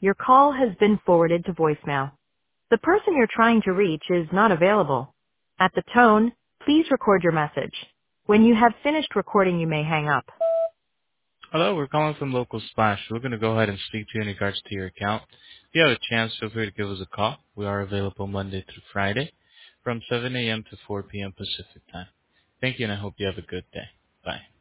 Your call has been forwarded to voicemail. The person you're trying to reach is not available. At the tone, please record your message. When you have finished recording, you may hang up. Hello, we're calling from Local Splash. We're going to go ahead and speak to you in regards to your account. If you have a chance, feel free to give us a call. We are available Monday through Friday from 7 a.m. to 4 p.m. Pacific time. Thank you, and I hope you have a good day. Bye.